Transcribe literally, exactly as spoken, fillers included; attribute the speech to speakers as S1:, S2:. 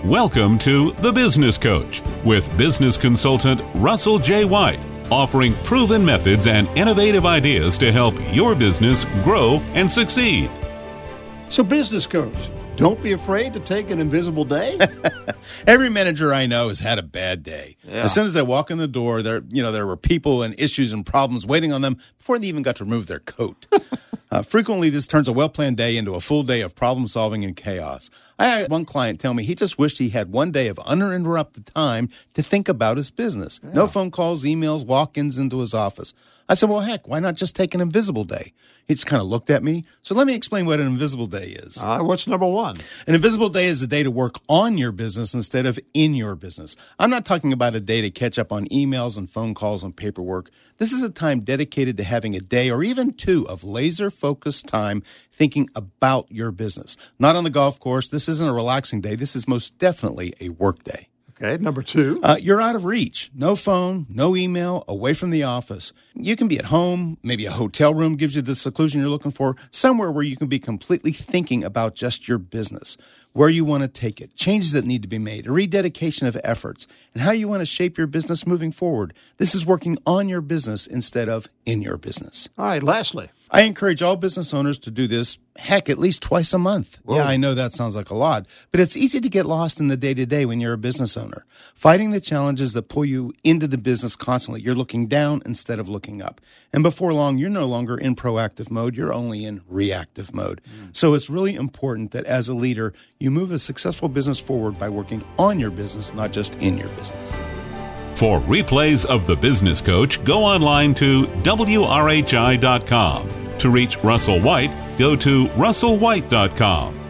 S1: Welcome to The Business Coach with business consultant Russell J. White, offering proven methods and innovative ideas to help your business grow and succeed.
S2: So, business coach, don't be afraid to take an invisible day.
S3: Every manager I know has had a bad day.
S2: Yeah.
S3: As soon as they walk in the door, there, you know, there were people and issues and problems waiting on them before they even got to remove their coat. uh, frequently, this turns a well-planned day into a full day of problem-solving and chaos. I had one client tell me he just wished he had one day of uninterrupted time to think about his business. Yeah. No phone calls, emails, walk-ins into his office. I said, well, heck, why not just take an invisible day? He just kind of looked at me. So let me explain what an invisible day is.
S2: Uh, what's number one?
S3: An invisible day is a day to work on your business instead of in your business. I'm not talking about a day to catch up on emails and phone calls and paperwork. This is a time dedicated to having a day or even two of laser-focused time thinking about your business. Not on the golf course. This isn't a relaxing day. This is most definitely a work day.
S2: Okay, number two.
S3: Uh, you're out of reach. No phone, no email, away from the office. You can be at home. Maybe a hotel room gives you the seclusion you're looking for. Somewhere where you can be completely thinking about just your business, where you want to take it, changes that need to be made, a rededication of efforts, and how you want to shape your business moving forward. This is working on your business instead of in your business.
S2: All right, lastly.
S3: I encourage all business owners to do this, heck, at least twice a month. Whoa. Yeah, I know that sounds like a lot, but it's easy to get lost in the day-to-day when you're a business owner. Fighting the challenges that pull you into the business constantly. You're looking down instead of looking up. And before long, you're no longer in proactive mode. You're only in reactive mode. Mm. So it's really important that as a leader, you move a successful business forward by working on your business, not just in your business.
S1: For replays of The Business Coach, go online to W R H I dot com. To reach Russell White, go to Russell White dot com.